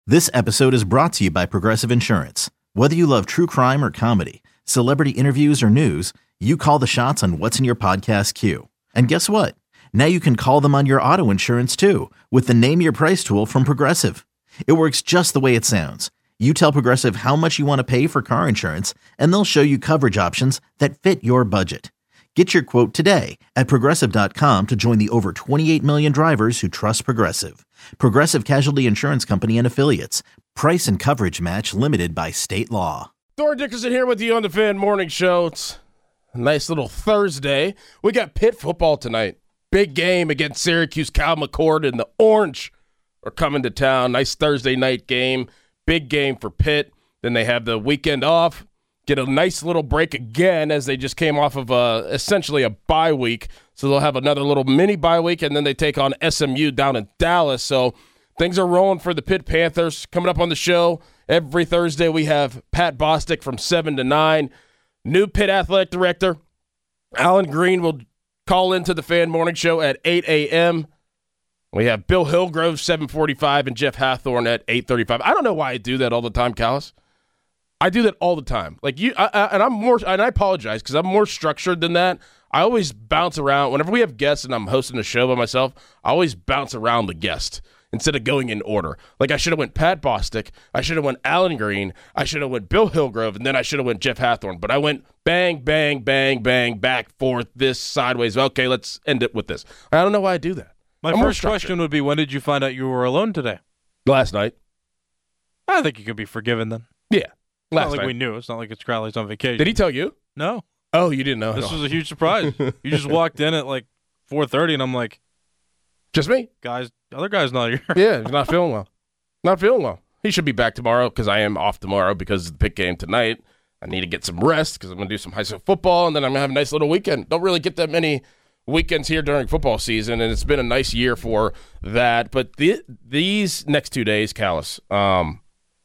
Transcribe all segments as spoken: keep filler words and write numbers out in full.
This episode is brought to you by Progressive Insurance. Whether you love true crime or comedy, celebrity interviews or news, you call the shots on what's in your podcast queue. And guess what? Now you can call them on your auto insurance too with the Name Your Price tool from Progressive. It works just the way it sounds. You tell Progressive how much you want to pay for car insurance, and they'll show you coverage options that fit your budget. Get your quote today at Progressive dot com to join the over twenty-eight million drivers who trust Progressive. Progressive Casualty Insurance Company and Affiliates. Price and coverage match limited by state law. Thor Dickerson here with you on the Fan Morning Show. It's a nice little Thursday. We got Pitt football tonight. Big game against Syracuse. Cal McCord and the Orange are coming to town. Nice Thursday night game. Big game for Pitt. Then they have the weekend off. Get a nice little break again as they just came off of a, essentially a bye week. So they'll have another little mini bye week, and then they take on S M U down in Dallas. So things are rolling for the Pitt Panthers. Coming up on the show, every Thursday we have Pat Bostic from seven to nine. New Pitt Athletic Director, Alan Green, will call into the Fan Morning Show at eight a.m. We have Bill Hillgrove, seven forty-five, and Jeff Hathorn at eight thirty-five. I don't know why I do that all the time, Callis. I do that all the time. Like you, I, I, and I'm more, and I apologize because I'm more structured than that. I always bounce around. Whenever we have guests and I'm hosting a show by myself, I always bounce around the guest instead of going in order. Like I should have went Pat Bostic, I should have went Alan Green, I should have went Bill Hillgrove, and then I should have went Jeff Hathorn. But I went bang, bang, bang, bang, back, forth, this, sideways. Okay, let's end it with this. I don't know why I do that. My I'm first question would be, when did you find out you were alone today? Last night. I think you could be forgiven then. Yeah. It's Last not like night. we knew. It's not like it's Crowley's on vacation. Did he tell you? No. Oh, you didn't know. This no. was a huge surprise. You just walked in at like four thirty, and I'm like, just me. guys, the other guy's not here. Yeah, he's not feeling well. Not feeling well. He should be back tomorrow because I am off tomorrow because of the Pitt game tonight. I need to get some rest because I'm going to do some high school football, and then I'm going to have a nice little weekend. Don't really get that many weekends here during football season, and it's been a nice year for that. But the, these next two days, Callis, um,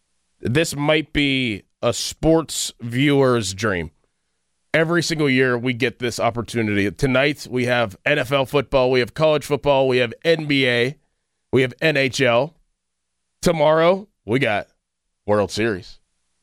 this might be a sports viewer's dream. Every single year we get this opportunity. Tonight we have N F L football, we have college football, we have N B A, we have N H L. Tomorrow we got World Series,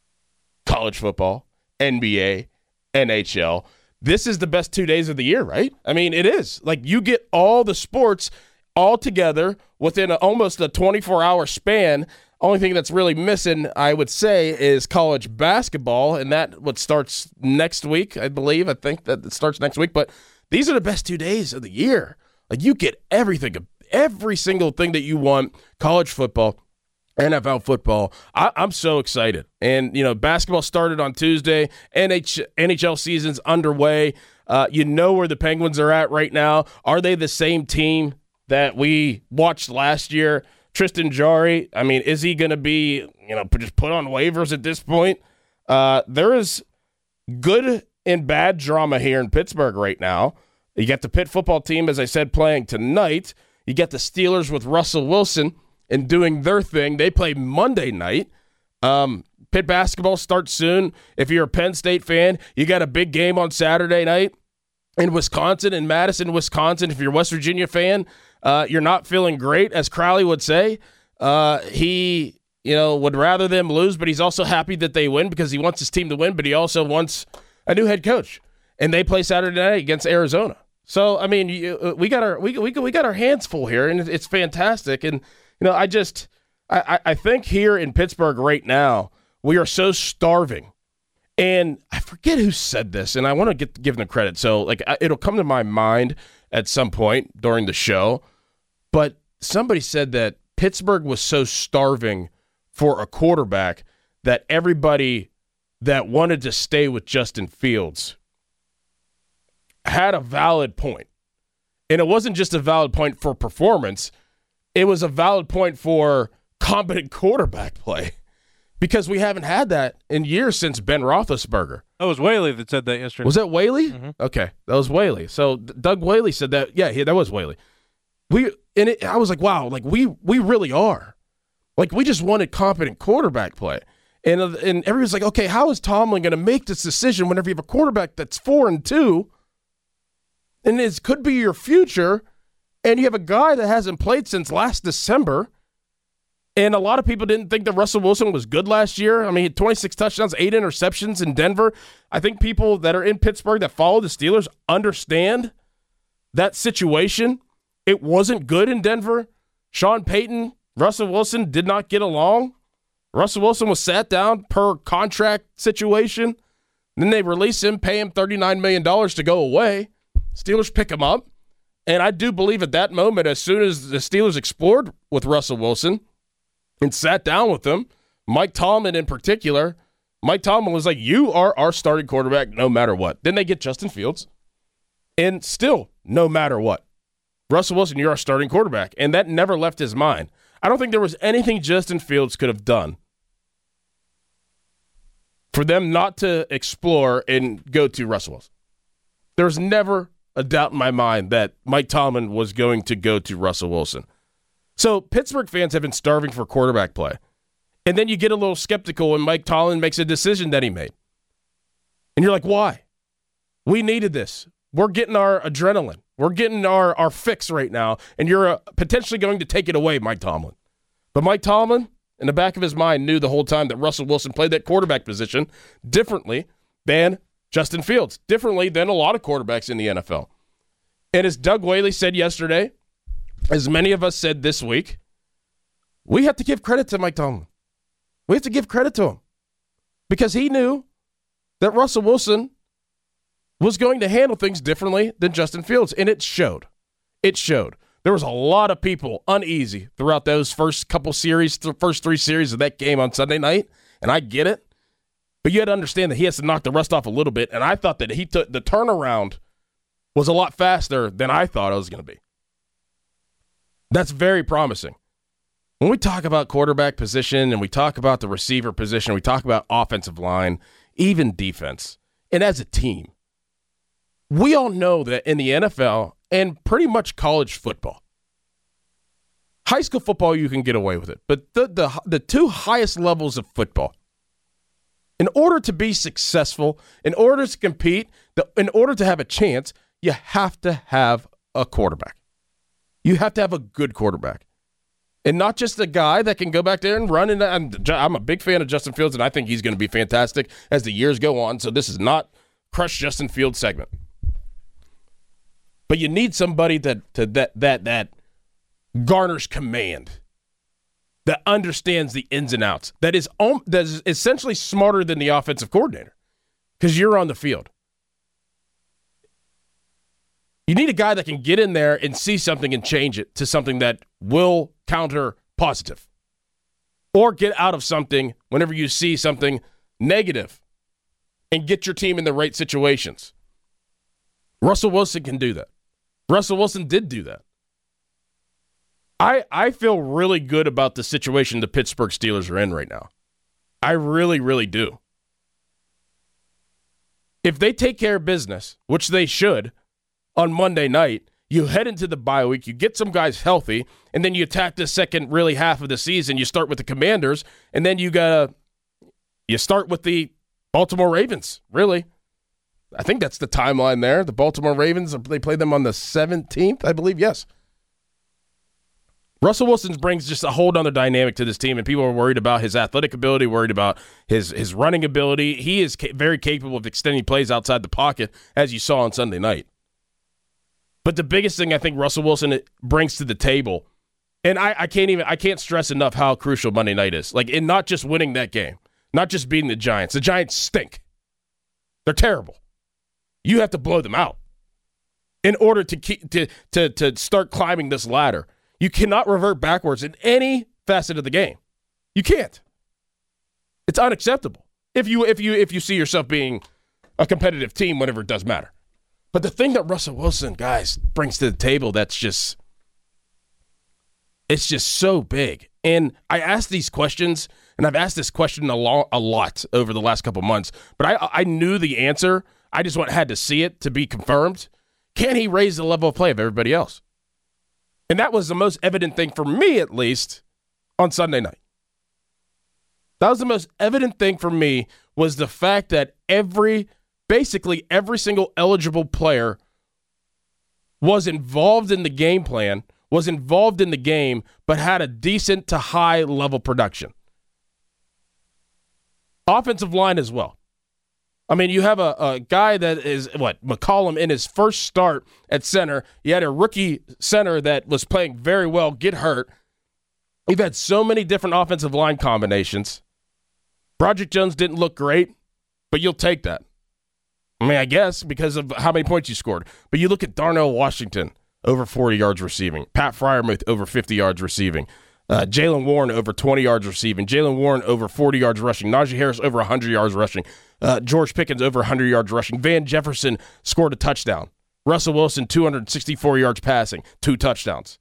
college football, N B A, N H L. This is the best two days of the year, right? I mean, it is. Like, you get all the sports all together within a, almost a twenty-four hour span. Only thing that's really missing, I would say, is college basketball, and that what starts next week, I believe. I think that it starts next week. But these are the best two days of the year. Like, you get everything, every single thing that you want, college football, N F L football. I, I'm so excited. And, you know, basketball started on Tuesday. N H L season's underway. Uh, you know where the Penguins are at right now. Are they the same team that we watched last year? Tristan Jarry, I mean, is he going to be, you know, just put on waivers at this point? Uh, there is good and bad drama here in Pittsburgh right now. You got the Pitt football team, as I said, playing tonight. You got the Steelers with Russell Wilson and doing their thing. They play Monday night. Um, Pitt basketball starts soon. If you're a Penn State fan, you got a big game on Saturday night in Wisconsin, in Madison, Wisconsin. If you're a West Virginia fan, Uh, you're not feeling great, as Crowley would say. Uh, he, you know, would rather them lose, but he's also happy that they win because he wants his team to win, but he also wants a new head coach. And they play Saturday night against Arizona. So, I mean, you, we got our we we we got our hands full here, and it's fantastic. And you know, I just I I think here in Pittsburgh right now we are so starving. And I forget who said this, and I want to get give them credit. So, like, it'll come to my mind at some point during the show. But somebody said that Pittsburgh was so starving for a quarterback that everybody that wanted to stay with Justin Fields had a valid point. And it wasn't just a valid point for performance. It was a valid point for competent quarterback play. Because we haven't had that in years since Ben Roethlisberger. That was Whaley that said that yesterday. Was that Whaley? Mm-hmm. Okay, that was Whaley. So Doug Whaley said that. Yeah, he, that was Whaley. We and it, I was like, wow, like we we really are. Like, we just wanted competent quarterback play. And and everyone's like, okay, how is Tomlin going to make this decision whenever you have a quarterback that's four and two, and it could be your future, and you have a guy that hasn't played since last December, And a lot of people didn't think that Russell Wilson was good last year. I mean, he had twenty-six touchdowns, eight interceptions in Denver. I think people that are in Pittsburgh that follow the Steelers understand that situation. It wasn't good in Denver. Sean Payton, Russell Wilson did not get along. Russell Wilson was sat down per contract situation. Then they release him, pay him thirty-nine million dollars to go away. Steelers pick him up. And I do believe at that moment, as soon as the Steelers explored with Russell Wilson and sat down with him, Mike Tomlin in particular, Mike Tomlin was like, you are our starting quarterback no matter what. Then they get Justin Fields. And still, no matter what, Russell Wilson, you're our starting quarterback. And that never left his mind. I don't think there was anything Justin Fields could have done for them not to explore and go to Russell Wilson. There was never a doubt in my mind that Mike Tomlin was going to go to Russell Wilson. So Pittsburgh fans have been starving for quarterback play. And then you get a little skeptical when Mike Tomlin makes a decision that he made. And you're like, why? We needed this. We're getting our adrenaline. We're getting our, our fix right now, and you're uh, potentially going to take it away, Mike Tomlin. But Mike Tomlin, in the back of his mind, knew the whole time that Russell Wilson played that quarterback position differently than Justin Fields, differently than a lot of quarterbacks in the N F L. And as Doug Whaley said yesterday, as many of us said this week, we have to give credit to Mike Tomlin. We have to give credit to him because he knew that Russell Wilson was going to handle things differently than Justin Fields, and it showed. It showed. There was a lot of people uneasy throughout those first couple series, the first three series of that game on Sunday night, and I get it. But you had to understand that he has to knock the rust off a little bit, and I thought that he took the turnaround was a lot faster than I thought it was going to be. That's very promising. When we talk about quarterback position and we talk about the receiver position, we talk about offensive line, even defense, and as a team, we all know that in the N F L and pretty much college football, high school football, you can get away with it. But the, the, the two highest levels of football, in order to be successful, in order to compete, the, in order to have a chance, you have to have a quarterback. You have to have a good quarterback. And not just a guy that can go back there and run. And I'm a big fan of Justin Fields, and I think he's going to be fantastic as the years go on. So this is not crush Justin Fields segment. But you need somebody that to that that that garners command, that understands the ins and outs, that is um, that is essentially smarter than the offensive coordinator, because you're on the field. You need a guy that can get in there and see something and change it to something that will counter positive, or get out of something whenever you see something negative and get your team in the right situations. Russell Wilson can do that. Russell Wilson did do that. I I feel really good about the situation the Pittsburgh Steelers are in right now. I really, really do. If they take care of business, which they should, on Monday night, you head into the bye week, you get some guys healthy, and then you attack the second really half of the season. You start with the Commanders, and then you gotta you start with the Baltimore Ravens, really. I think that's the timeline there. The Baltimore Ravens, they play them on the seventeenth, I believe. Yes. Russell Wilson brings just a whole other dynamic to this team, and people are worried about his athletic ability, worried about his, his running ability. He is ca- very capable of extending plays outside the pocket, as you saw on Sunday night. But the biggest thing I think Russell Wilson brings to the table, and I, I can't even I can't stress enough how crucial Monday night is. Like, in not just winning that game, not just beating the Giants. The Giants stink. They're terrible. You have to blow them out in order to keep, to, to, to start climbing this ladder. You cannot revert backwards in any facet of the game. You can't. It's unacceptable if you if you if you see yourself being a competitive team whenever it does matter. But the thing that Russell Wilson, guys, brings to the table, that's just it's just so big. And I ask these questions, and I've asked this question a lot, a lot over the last couple months, but I I knew the answer. I just had to see it to be confirmed. Can he raise the level of play of everybody else? And that was the most evident thing for me, at least, on Sunday night. That was the most evident thing for me, was the fact that every, basically every single eligible player was involved in the game plan, was involved in the game, but had a decent to high level production. Offensive line as well. I mean, you have a, a guy that is, what, McCollum in his first start at center. You had a rookie center that was playing very well get hurt. You've had so many different offensive line combinations. Broderick Jones didn't look great, but you'll take that. I mean, I guess because of how many points you scored. But you look at Darnell Washington, over forty yards receiving. Pat Freiermuth, over fifty yards receiving. Uh, Jaylen Warren, over twenty yards receiving. Jaylen Warren, over forty yards rushing. Najee Harris, over one hundred yards rushing. Uh, George Pickens, over one hundred yards rushing. Van Jefferson scored a touchdown. Russell Wilson, two hundred sixty-four yards passing, two touchdowns.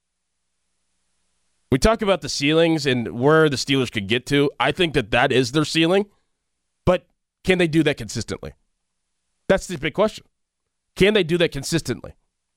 We talk about the ceilings and where the Steelers could get to. I think that that is their ceiling, but can they do that consistently? That's the big question. Can they do that consistently?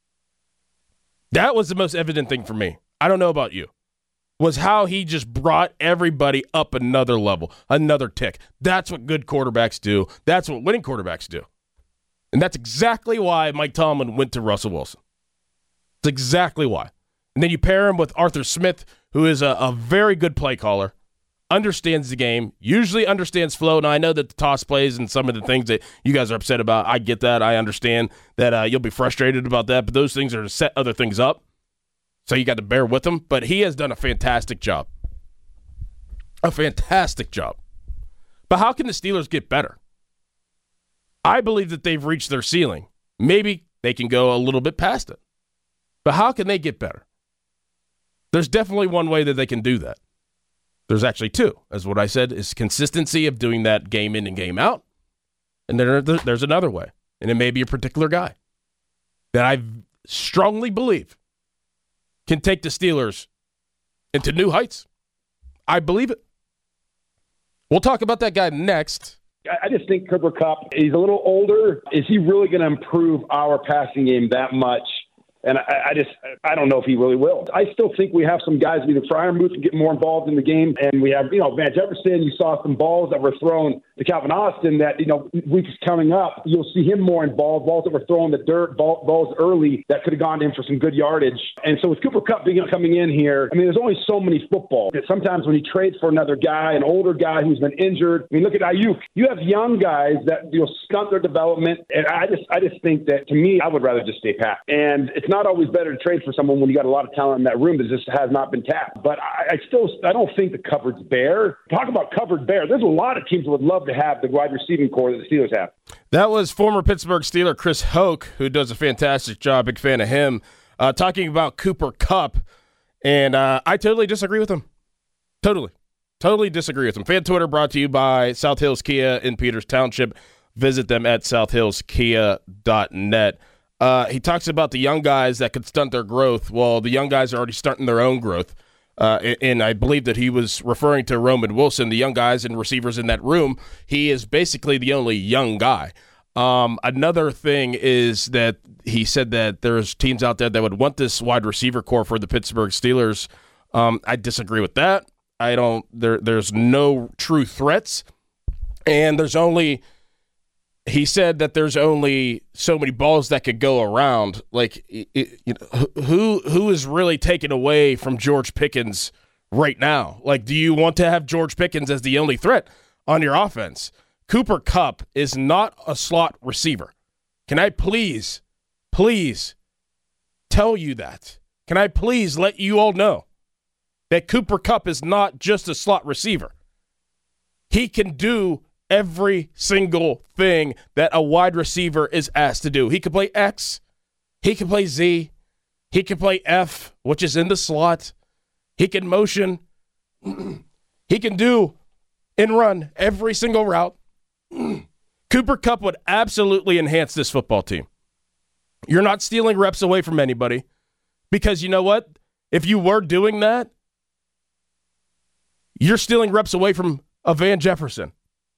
That was the most evident thing for me. I don't know about you. Was how he just brought everybody up another level, another tick. That's what good quarterbacks do. That's what winning quarterbacks do. And that's exactly why Mike Tomlin went to Russell Wilson. That's exactly why. And then you pair him with Arthur Smith, who is a, a very good play caller, understands the game, usually understands flow. Now, I know that the toss plays and some of the things that you guys are upset about, I get that. I understand that uh, you'll be frustrated about that, but those things are to set other things up. So you got to bear with him. But he has done a fantastic job. A fantastic job. But how can the Steelers get better? I believe that they've reached their ceiling. Maybe they can go a little bit past it. But how can they get better? There's definitely one way that they can do that. There's actually two, as what I said, is consistency of doing that game in and game out. And then there's another way, and it may be a particular guy that I strongly believe can take the Steelers into new heights. I believe it. We'll talk about that guy next. I just think Cooper Kupp, he's a little older. Is he really going to improve our passing game that much? And I, I just, I don't know if he really will. I still think we have some guys, either Freiermuth can get more involved in the game. And we have, you know, Van Jefferson, you saw some balls that were thrown to Calvin Austin that, you know, weeks coming up, you'll see him more involved. Balls that were thrown in the dirt, ball, balls early that could have gone in for some good yardage. And so with Cooper Kupp being, coming in here, I mean, there's only so many football. Sometimes when you trade for another guy, an older guy who's been injured, I mean, look at Ayuk. You have young guys that, you know, stunt their development. And I just, I just think that, to me, I would rather just stay pat. And it's not always better to trade for someone when you got a lot of talent in that room that just has not been tapped. But I, I still, I don't think the cupboard's bare. Talk about cupboard bare. There's a lot of teams that would love to have the wide receiving core that the Steelers have. That was former Pittsburgh Steeler Chris Hoke, who does a fantastic job. Big fan of him. Uh, talking about Cooper Kupp, and uh, I totally disagree with him. Totally. Totally disagree with him. Fan Twitter brought to you by South Hills Kia in Peters Township. Visit them at south hills kia dot net. Uh, he talks about the young guys that could stunt their growth. Well, the young guys are already stunting their own growth. Uh, and I believe that he was referring to Roman Wilson, the young guys and receivers in that room. He is basically the only young guy. Um, another thing is that he said that there's teams out there that would want this wide receiver core for the Pittsburgh Steelers. Um, I disagree with that. I don't. There, there's no true threats, and there's only. He said that there's only so many balls that could go around. Like, it, you know, who who is really taken away from George Pickens right now? Like, do you want to have George Pickens as the only threat on your offense? Cooper Kupp is not a slot receiver. Can I please, please tell you that? Can I please let you all know that Cooper Kupp is not just a slot receiver? He can do every single thing that a wide receiver is asked to do. He can play X. He can play Z. He can play F, which is in the slot. He can motion. He can do and run every single route. Cooper Kupp would absolutely enhance this football team. You're not stealing reps away from anybody because you know what? If you were doing that, you're stealing reps away from a Van Jefferson,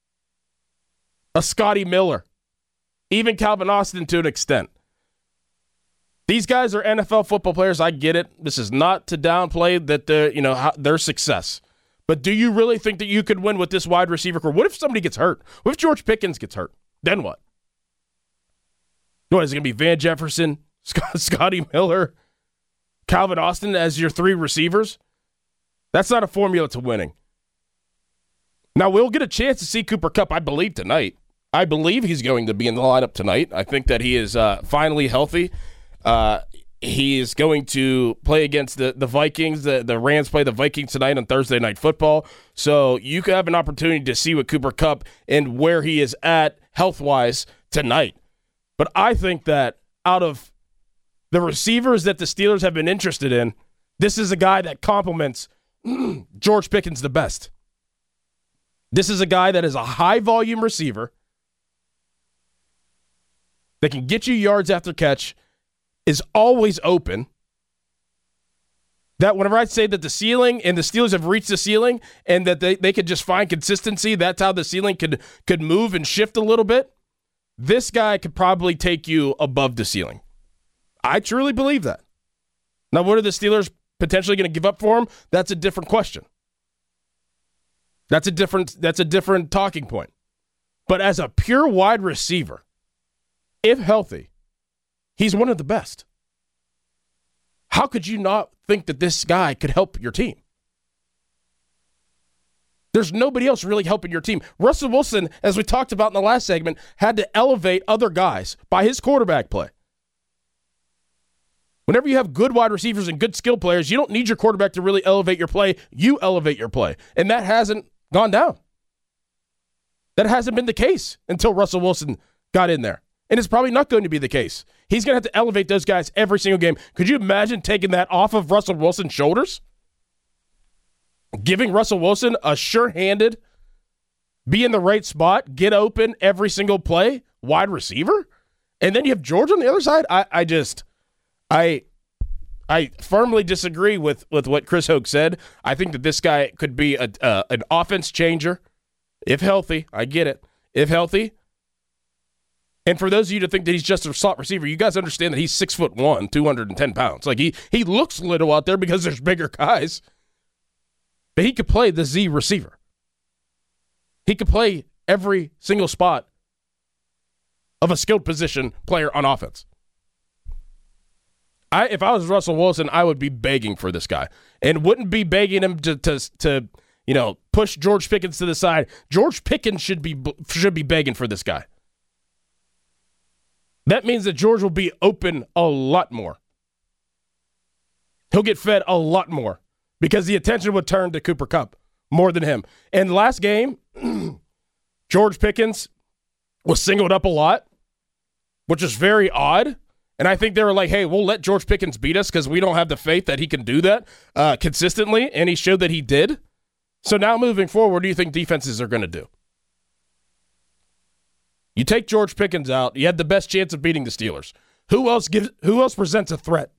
a Scotty Miller, even Calvin Austin to an extent. These guys are N F L football players. I get it. This is not to downplay that the you know their success. But do you really think that you could win with this wide receiver core? What if somebody gets hurt? What if George Pickens gets hurt? Then what? What is it going to be? Van Jefferson, Scott, Scotty Miller, Calvin Austin as your three receivers, that's not a formula to winning. Now, we'll get a chance to see Cooper Kupp, I believe, tonight. I believe he's going to be in the lineup tonight. I think that he is uh, finally healthy. Uh, he is going to play against the, the Vikings. The, the Rams play the Vikings tonight on Thursday Night Football. So you could have an opportunity to see what Cooper Kupp and where he is at health-wise tonight. But I think that out of the receivers that the Steelers have been interested in, this is a guy that complements George Pickens the best. This is a guy that is a high-volume receiver that can get you yards after catch, is always open. That whenever I say that the ceiling and the Steelers have reached the ceiling and that they, they could just find consistency, that's how the ceiling could, could move and shift a little bit, this guy could probably take you above the ceiling. I truly believe that. Now, what are the Steelers potentially going to give up for him? That's a different question. That's a different that's a different talking point. But as a pure wide receiver, if healthy, he's one of the best. How could you not think that this guy could help your team? There's nobody else really helping your team. Russell Wilson, as we talked about in the last segment, had to elevate other guys by his quarterback play. Whenever you have good wide receivers and good skill players, you don't need your quarterback to really elevate your play. You elevate your play. And that hasn't gone down. That hasn't been the case until Russell Wilson got in there. And it's probably not going to be the case. He's going to have to elevate those guys every single game. Could you imagine taking that off of Russell Wilson's shoulders? Giving Russell Wilson a sure-handed, be in the right spot, get open every single play, wide receiver? And then you have George on the other side? I, I just, I I firmly disagree with, with what Chris Hoke said. I think that this guy could be a, uh, an offense changer, if healthy. I get it. If healthy. And for those of you to think that he's just a slot receiver, you guys understand that he's six foot one, two hundred ten pounds. Like he he looks little out there because there's bigger guys. But he could play the Z receiver. He could play every single spot of a skilled position player on offense. I if I was Russell Wilson, I would be begging for this guy. And wouldn't be begging him to to to, you know, push George Pickens to the side. George Pickens should be should be begging for this guy. That means that George will be open a lot more. He'll get fed a lot more because the attention would turn to Cooper Kupp more than him. And last game, George Pickens was singled up a lot, which is very odd. And I think they were like, hey, we'll let George Pickens beat us because we don't have the faith that he can do that uh, consistently. And he showed that he did. So now moving forward, what do you think defenses are going to do? You take George Pickens out, you had the best chance of beating the Steelers. Who else gives? Who else presents a threat?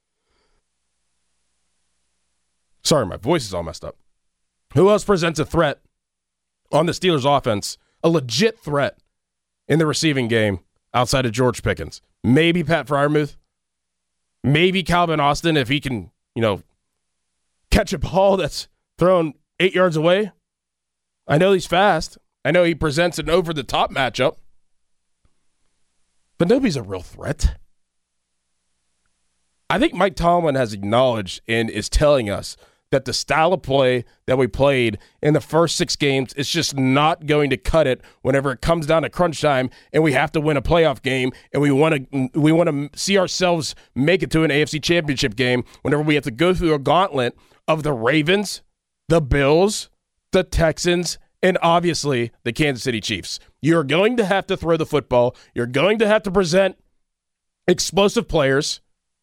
Sorry, my voice is all messed up. Who else presents a threat on the Steelers offense, a legit threat in the receiving game outside of George Pickens? Maybe Pat Freiermuth. Maybe Calvin Austin if he can, you know, catch a ball that's thrown eight yards away. I know he's fast. I know he presents an over-the-top matchup. But nobody's a real threat. I think Mike Tomlin has acknowledged and is telling us that the style of play that we played in the first six games is just not going to cut it whenever it comes down to crunch time and we have to win a playoff game and we want to we want to see ourselves make it to an A F C Championship game whenever we have to go through a gauntlet of the Ravens, the Bills, the Texans, and obviously the Kansas City Chiefs. You're going to have to throw the football. You're going to have to present explosive players.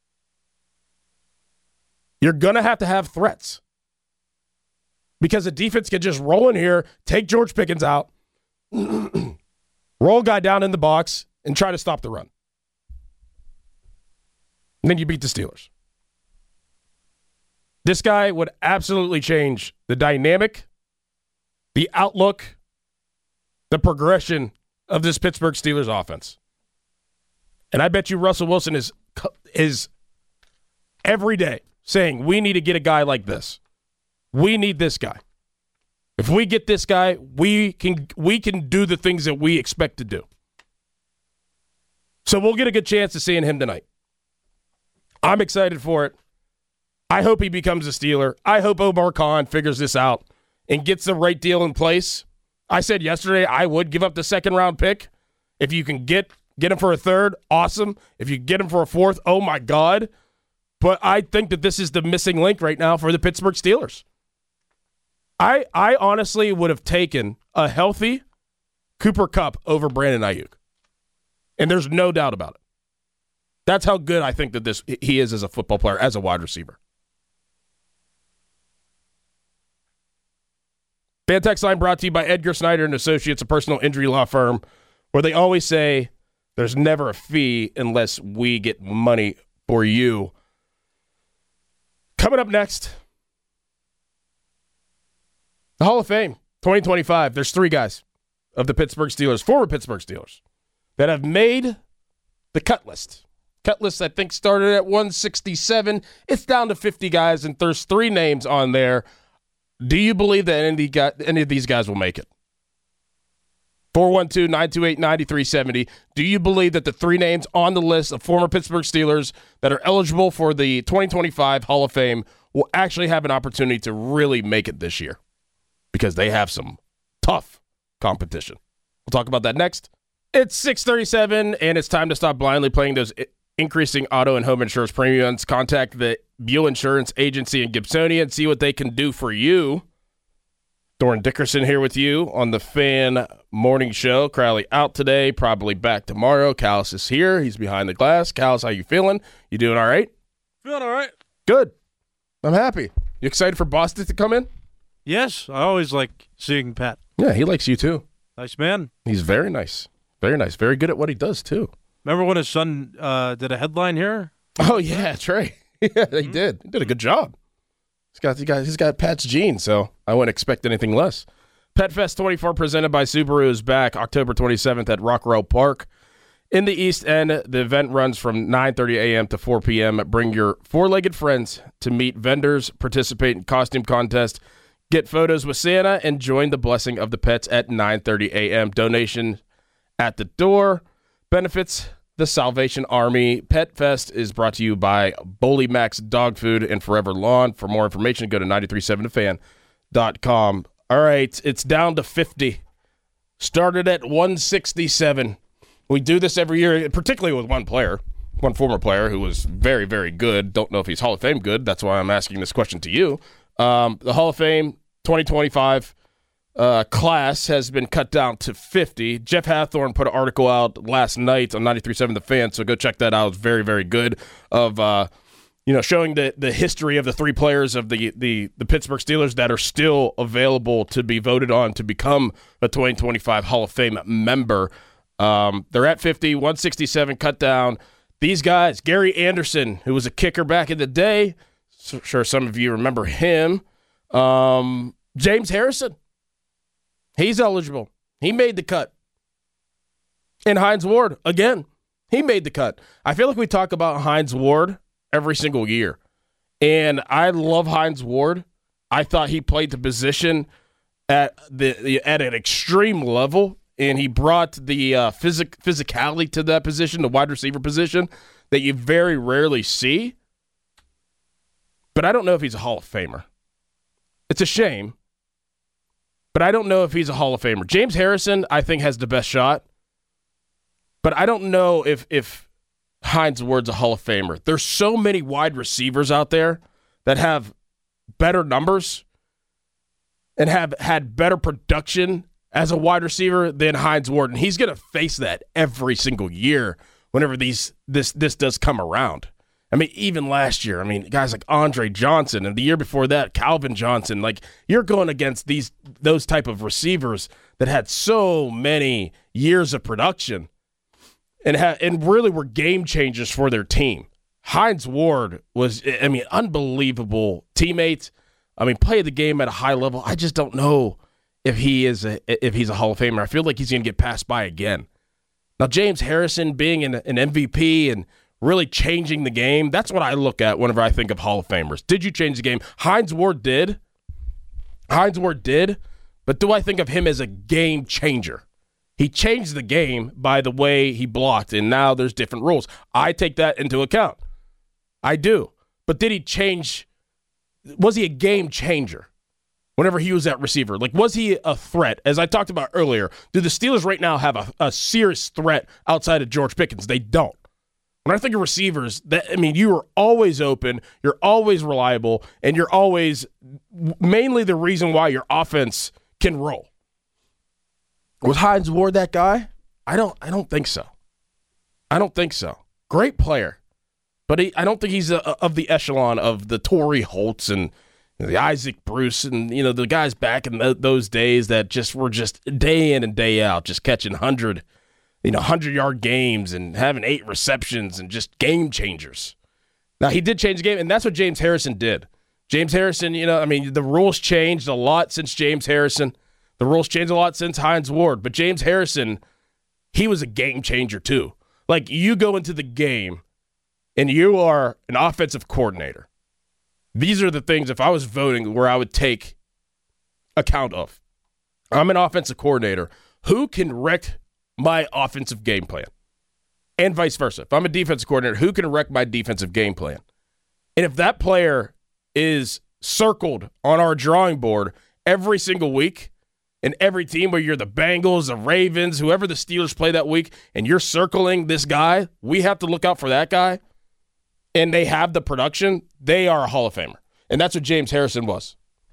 You're going to have to have threats. Because the defense can just roll in here, take George Pickens out, roll a guy down in the box, and try to stop the run. And then you beat the Steelers. This guy would absolutely change the dynamic, the outlook, the progression of this Pittsburgh Steelers offense. And I bet you Russell Wilson is is every day saying, we need to get a guy like this. We need this guy. If we get this guy, we can we can do the things that we expect to do. So we'll get a good chance of seeing him tonight. I'm excited for it. I hope he becomes a Steeler. I hope Omar Khan figures this out and gets the right deal in place. I said yesterday I would give up the second round pick. If you can get get him for a third, awesome. If you get him for a fourth, oh my God. But I think that this is the missing link right now for the Pittsburgh Steelers. I I honestly would have taken a healthy Cooper Kupp over Brandon Ayuk. And there's no doubt about it. That's how good I think that this he is as a football player, as a wide receiver. Fan Text Line brought to you by Edgar Snyder and Associates, a personal injury law firm, where they always say there's never a fee unless we get money for you. Coming up next, the Hall of Fame twenty twenty-five. There's three guys of the Pittsburgh Steelers, former Pittsburgh Steelers, that have made the cut list. Cut list, I think, started at one sixty-seven. It's down to fifty guys, and there's three names on there. Do you believe that any of, the guys, any of these guys will make it? four one two, nine two eight, nine three seven zero. Do you believe that the three names on the list of former Pittsburgh Steelers that are eligible for the twenty twenty-five Hall of Fame will actually have an opportunity to really make it this year? Because they have some tough competition. We'll talk about that next. It's six thirty-seven, and it's time to stop blindly playing those increasing auto and home insurance premiums. Contact the Buell Insurance Agency in Gibsonia and see what they can do for you. Doran Dickerson here with you on the Fan Morning Show. Crowley out today, probably back tomorrow. Callis is here. He's behind the glass. Callis, how you feeling? You doing all right? Feeling all right. Good. I'm happy. You excited for Boston to come in? Yes, I always like seeing Pat. Yeah, he likes you too. Nice man. He's very nice. Very nice. Very good at what he does too. Remember when his son uh, did a headline here? Oh, yeah, Trey. Yeah, he mm-hmm. did. He did a good job. He's got, he got, he's got Pat's genes, so I wouldn't expect anything less. Pet Fest twenty-four presented by Subaru is back October twenty-seventh at Rockwell Park. In the East End, the event runs from nine thirty a.m. to four p.m. Bring your four-legged friends to meet vendors, participate in costume contests, get photos with Santa, and join the blessing of the pets at nine thirty a.m. Donation at the door. Benefits the Salvation Army. Pet Fest is brought to you by Bully Max Dog Food and Forever Lawn. For more information, go to nine three seven the fan dot com. All right, it's down to fifty. Started at one sixty-seven. We do this every year, particularly with one player, one former player who was very, very good. Don't know if he's Hall of Fame good. That's why I'm asking this question to you. Um, the Hall of Fame twenty twenty-five uh, class has been cut down to fifty. Jeff Hathorn put an article out last night on ninety-three point seven The Fan, so go check that out. It's very, very good of uh, you know, showing the, the history of the three players of the, the, the Pittsburgh Steelers that are still available to be voted on to become a twenty twenty-five Hall of Fame member. Um, they're at fifty, one sixty-seven cut down. These guys, Gary Anderson, who was a kicker back in the day, so, sure some of you remember him. Um, James Harrison, he's eligible. He made the cut. And Hines Ward, again, he made the cut. I feel like we talk about Hines Ward every single year. And I love Hines Ward. I thought he played the position at the, the at an extreme level, and he brought the uh, physic, physicality to that position, the wide receiver position, that you very rarely see. But I don't know if he's a Hall of Famer. It's a shame, but I don't know if he's a Hall of Famer. James Harrison, I think, has the best shot, but I don't know if if Hines Ward's a Hall of Famer. There's so many wide receivers out there that have better numbers and have had better production as a wide receiver than Hines Ward, and he's going to face that every single year whenever these this this does come around. I mean, even last year, I mean, guys like Andre Johnson, and the year before that, Calvin Johnson. Like, you're going against these those type of receivers that had so many years of production and ha- and really were game changers for their team. Hines Ward was, I mean, unbelievable teammate. I mean, played the game at a high level. I just don't know if he is a, if he's a Hall of Famer. I feel like he's going to get passed by again. Now, James Harrison being an, an M V P and really changing the game, that's what I look at whenever I think of Hall of Famers. Did you change the game? Hines Ward did. Hines Ward did. But do I think of him as a game changer? He changed the game by the way he blocked, and now there's different rules. I take that into account. I do. But did he change was he a game changer whenever he was at receiver? Like, was he a threat? As I talked about earlier, do the Steelers right now have a, a serious threat outside of George Pickens? They don't. When I think of receivers, that I mean, you are always open, you're always reliable, and you're always mainly the reason why your offense can roll. Was Hines Ward that guy? I don't. I don't think so. I don't think so. Great player, but he, I don't think he's a, of the echelon of the Torrey Holtz and the Isaac Bruce and you know the guys back in the, those days that just were just day in and day out, just catching hundred. You know, hundred-yard games and having eight receptions and just game changers. Now, he did change the game, and that's what James Harrison did. James Harrison, you know, I mean, the rules changed a lot since James Harrison. The rules changed a lot since Hines Ward. But James Harrison, he was a game changer too. Like, you go into the game, and you are an offensive coordinator. These are the things, if I was voting, where I would take account of. I'm an offensive coordinator. Who can wreck my offensive game plan? And vice versa. If I'm a defensive coordinator, who can wreck my defensive game plan? And if that player is circled on our drawing board every single week, and every team, where you're the Bengals, the Ravens, whoever the Steelers play that week, and you're circling this guy, we have to look out for that guy, and they have the production, they are a Hall of Famer. And that's what James Harrison was.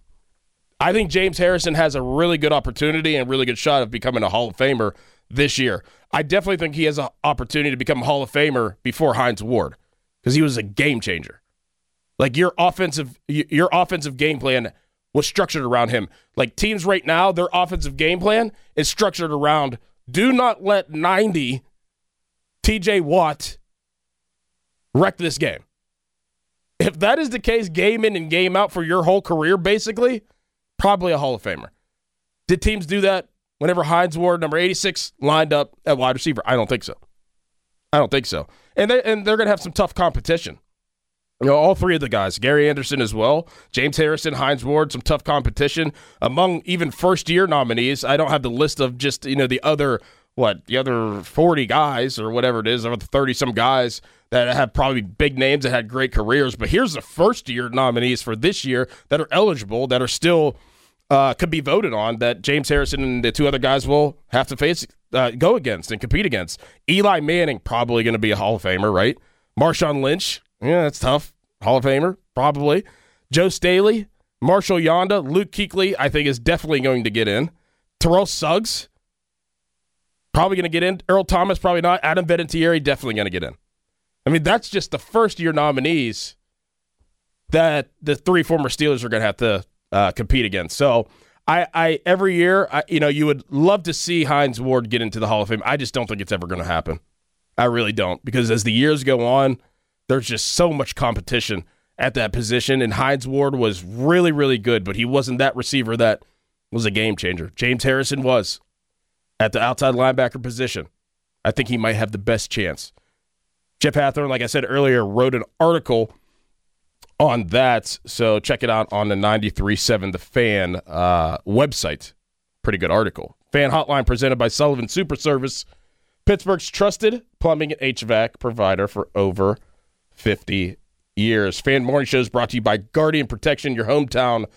I think James Harrison has a really good opportunity and a really good shot of becoming a Hall of Famer this year. I definitely think he has an opportunity to become a Hall of Famer before Hines Ward because he was a game changer. Like your offensive, your offensive game plan was structured around him. Like teams right now, their offensive game plan is structured around do not let ninety T J Watt wreck this game. If that is the case, game in and game out for your whole career, basically, probably a Hall of Famer. Did teams do that whenever Hines Ward, number eighty-six, lined up at wide receiver? I don't think so. I don't think so. And, they, and they're going to have some tough competition. You know, all three of the guys, Gary Anderson as well, James Harrison, Hines Ward, some tough competition among even first-year nominees. I don't have the list of just, you know, the other, what, the other forty guys or whatever it is, or thirty-some guys that have probably big names that had great careers. But here's the first-year nominees for this year that are eligible, that are still uh, could be voted on, that James Harrison and the two other guys will have to face, uh, go against and compete against. Eli Manning, probably going to be a Hall of Famer, right? Marshawn Lynch, yeah, that's tough. Hall of Famer, probably. Joe Staley, Marshall Yonda, Luke Kuechly, I think is definitely going to get in. Terrell Suggs, probably going to get in. Earl Thomas, probably not. Adam Vinatieri, definitely going to get in. I mean, that's just the first-year nominees that the three former Steelers are going to have to uh, compete against. So, I, I every year, I, you know, you would love to see Hines Ward get into the Hall of Fame. I just don't think it's ever going to happen. I really don't, because as the years go on, there's just so much competition at that position, and Hines Ward was really, really good, but he wasn't that receiver that was a game changer. James Harrison was at the outside linebacker position. I think he might have the best chance. Jeff Hathorn, like I said earlier, wrote an article on that, so check it out on the ninety-three point seven The Fan uh, website. Pretty good article. Fan Hotline presented by Sullivan Super Service, Pittsburgh's trusted plumbing and H V A C provider for over fifty years. Fan Morning Show is brought to you by Guardian Protection, your hometown,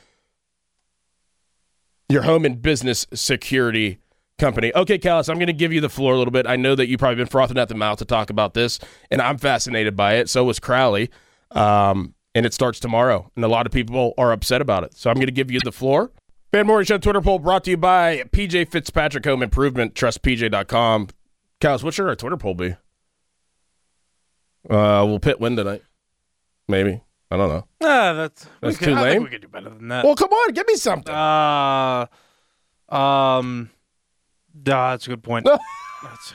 your home and business security company. Okay, Callis, I'm going to give you the floor a little bit. I know that you've probably been frothing at the mouth to talk about this, and I'm fascinated by it. So was Crowley, um, and it starts tomorrow, and a lot of people are upset about it. So I'm going to give you the floor. Fan Morning Show Twitter poll brought to you by P J Fitzpatrick Home Improvement, trust P J dot com. Callis, what should our Twitter poll be? Uh, we'll Pitt win tonight. Maybe. I don't know. Ah, that's that's we too could, I lame. think we could do better than that. Well, come on, give me something. Uh, um, nah, that's a good point. That's,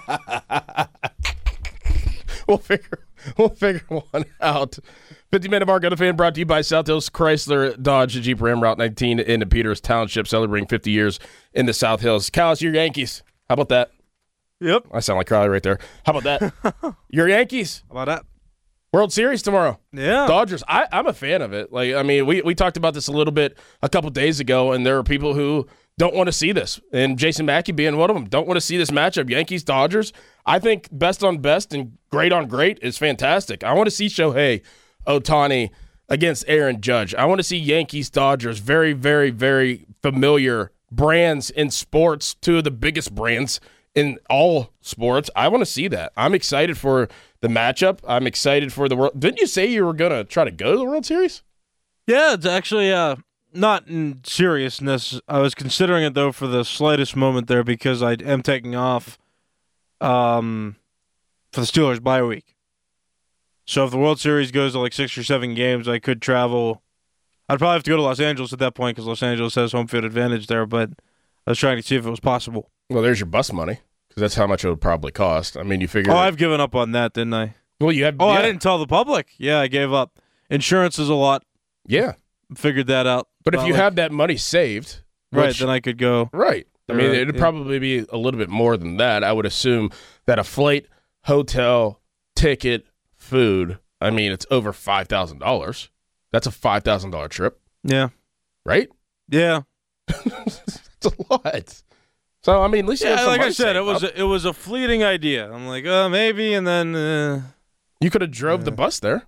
we'll figure we'll figure one out. fifty minute mark on the Fan brought to you by South Hills Chrysler Dodge Jeep Ram Route nineteen into Peters Township, celebrating fifty years in the South Hills. Callis, your Yankees. How about that? yep. I sound like Crowley right there. How about that? Your Yankees. How about that? World Series tomorrow. Yeah. Dodgers. I, I'm a fan of it. Like, I mean, we, we talked about this a little bit a couple days ago, and there are people who don't want to see this. And Jason Mackey being one of them, don't want to see this matchup. Yankees, Dodgers. I think best on best and great on great is fantastic. I want to see Shohei Ohtani against Aaron Judge. I want to see Yankees, Dodgers, very, very, very familiar brands in sports, two of the biggest brands in all sports. I want to see that. I'm excited for the matchup. I'm excited for the World. Didn't you say you were going to try to go to the World Series? Yeah, it's actually uh, not in seriousness. I was considering it, though, for the slightest moment there because I am taking off um, for the Steelers bye week. So if the World Series goes to like six or seven games, I could travel. I'd probably have to go to Los Angeles at that point because Los Angeles has home field advantage there, but I was trying to see if it was possible. Well, there's your bus money because that's how much it would probably cost. I mean, you figure. Oh, I've given up on that, didn't I? Well, you had. Oh, yeah. I didn't tell the public. Yeah, I gave up. Insurance is a lot. Yeah. Figured that out. But if you like, have that money saved. Right, which, then I could go. Right. I mean, Right, it'd yeah. probably be a little bit more than that. I would assume that a flight, hotel, ticket, food, I mean, it's over five thousand dollars. That's a five thousand dollars trip, Yeah. right? Yeah. It's a lot. So, I mean, at least you Yeah, have some like I money said, it saved was up. a, it was a fleeting idea. I'm like, uh, maybe, and then uh, You could have drove the bus there.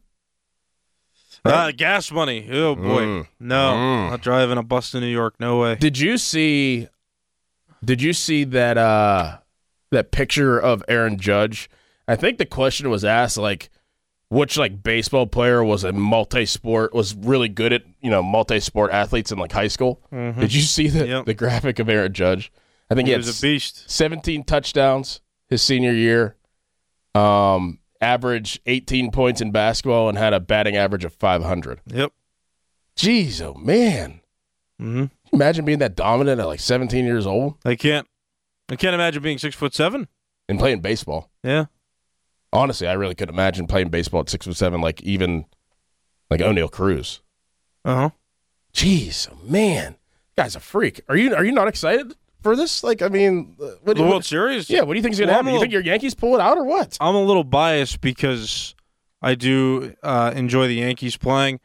uh, gas money. Oh boy, Mm. no, Mm. not driving a bus to New York. No way. Did you see? Did you see that? Uh, that picture of Aaron Judge. I think the question was asked like, which like baseball player was a multi-sport was really good at you know multi-sport athletes in like high school. Mhm. Did you see the Yep. the graphic of Aaron Judge? I think he, He had was a beast. seventeen touchdowns his senior year. Um, averaged eighteen points in basketball and had a batting average of five hundred. Yep. Jeez, oh man! Mm-hmm. Imagine being that dominant at like seventeen years old I can't. I can't imagine being six foot seven. and playing baseball. Yeah. Honestly, I really couldn't imagine playing baseball at six foot seven, like even like O'Neal Cruz. Uh huh. Jeez, oh, man, guy's a freak. Are you are you not excited for this? Like, I mean, uh, what, The what- World Series. Yeah, what do you think is gonna Well, I'm happen? a You think little- your Yankees pull it out or what? I'm a little biased because I do uh, enjoy the Yankees playing.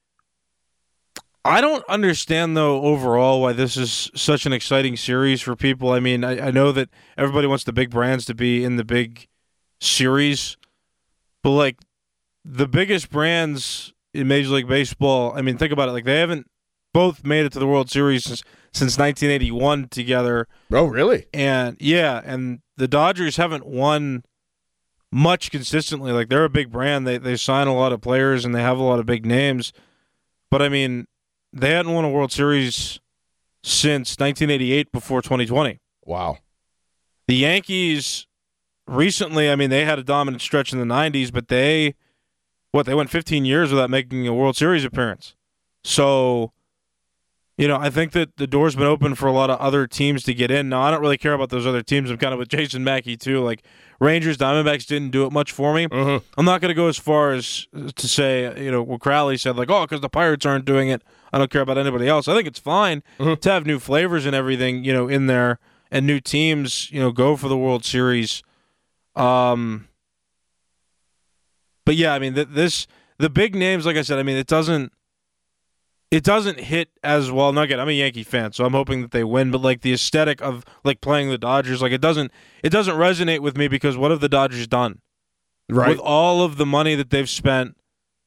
I don't understand, though, overall why this is such an exciting series for people. I mean, I, I know that everybody wants the big brands to be in the big series, but, like, the biggest brands in Major League Baseball, I mean, think about it. Like, they haven't both made it to the World Series since, since nineteen eighty-one together. Oh, really? And, yeah, and the Dodgers haven't won much consistently. Like, they're a big brand. They, they sign a lot of players, and they have a lot of big names. But, I mean, they hadn't won a World Series since nineteen eighty-eight before twenty twenty. Wow. The Yankees recently, I mean, they had a dominant stretch in the nineties, but they, what, they went fifteen years without making a World Series appearance. So, you know, I think that the door's been open for a lot of other teams to get in. Now, I don't really care about those other teams. I'm kind of with Jason Mackey, too. Like, Rangers, Diamondbacks didn't do it much for me. Mhm. I'm not going to go as far as to say, you know, what Crowley said, like, oh, because the Pirates aren't doing it, I don't care about anybody else. I think it's fine Mhm. to have new flavors and everything, you know, in there, and new teams, you know, go for the World Series. Um, but yeah, I mean, th- this the big names, like I said, I mean, it doesn't it doesn't hit as well. Now, again, I'm a Yankee fan, so I'm hoping that they win. But like the aesthetic of like playing the Dodgers, like it doesn't it doesn't resonate with me because what have the Dodgers done? Right. With all of the money that they've spent,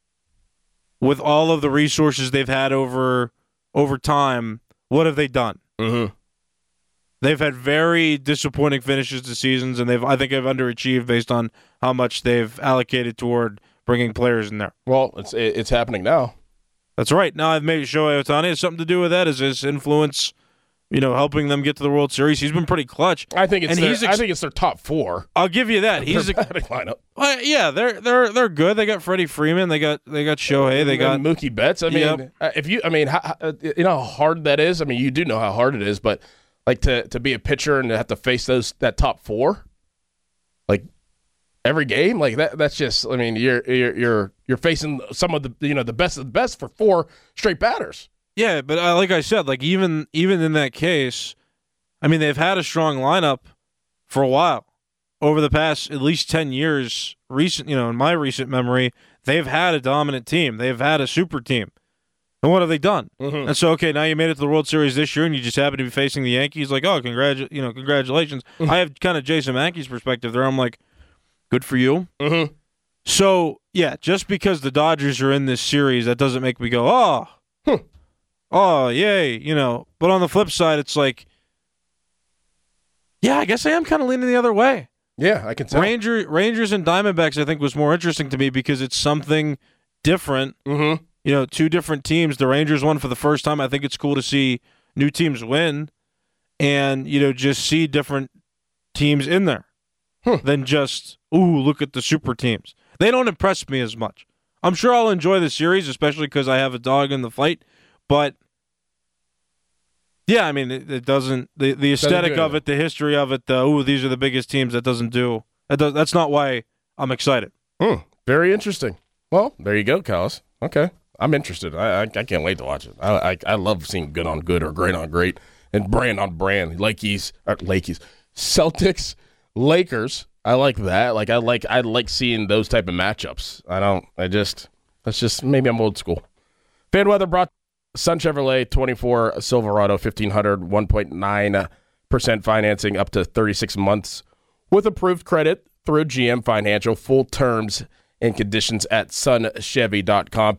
with all of the resources they've had over over time, what have they done? Mm-hmm. They've had very disappointing finishes to seasons, and they've I think they've underachieved based on how much they've allocated toward bringing players in there. Well, it's it, it's happening now. That's right. Now I've made Shohei Ohtani has something to do with that. Is his influence, you know, helping them get to the World Series? He's been pretty clutch. I think it's And their, he's ex- I think it's their top four. I'll give you that. He's Their a, batting lineup. well, yeah, they're they're they're good. They got Freddie Freeman. They got they got Shohei. They got And Mookie Betts. I mean, Yep. uh, if you, I mean, how, how- you know how hard that is. I mean, you do know how hard it is, but like to to be a pitcher and to have to face those that top four, like every game, like that. That's just. I mean, you're you're you're you're facing some of the you know the best of the best for four straight batters. Yeah, but uh, like I said, like even even in that case, I mean they've had a strong lineup for a while. Over the past at least ten years, recent, you know, in my recent memory, they've had a dominant team. They've had a super team. And what have they done? Mhm. And so, okay, now you made it to the World Series this year, and you just happen to be facing the Yankees. Like, oh, congratu- you know, congratulations. I have kind of Jason Mackey's perspective there. I'm like, good for you. Mm-hmm. So, yeah, just because the Dodgers are in this series, that doesn't make me go, oh, hmm. oh, yay, you know. But on the flip side, it's like, yeah, I guess I am kind of leaning the other way. Yeah, I can tell. Ranger, Rangers and Diamondbacks, I think, was more interesting to me because it's something different. Mm-hmm. You know, two different teams. The Rangers won for the first time. I think it's cool to see new teams win and, you know, just see different teams in there hmm. than just, ooh, look at the super teams. They don't impress me as much. I'm sure I'll enjoy the series, especially because I have a dog in the fight. But, yeah, I mean, it, it doesn't, the, the aesthetic of it, the history of it, the, ooh, these are the biggest teams, that doesn't do, that does, that's not why I'm excited. Hmm. Very interesting. Well, there you go, Callis. Okay. I'm interested. I, I I can't wait to watch it. I, I I love seeing good on good or great on great and brand on brand. Lakeys, or Lakeys, Celtics, Lakers. I like that. Like I like I like seeing those type of matchups. I don't. I just that's just maybe I'm old school. Fan weather brought Sun Chevrolet twenty-four Silverado fifteen hundred one point nine percent financing up to thirty-six months with approved credit through G M Financial. Full terms and conditions at sun chevy dot com.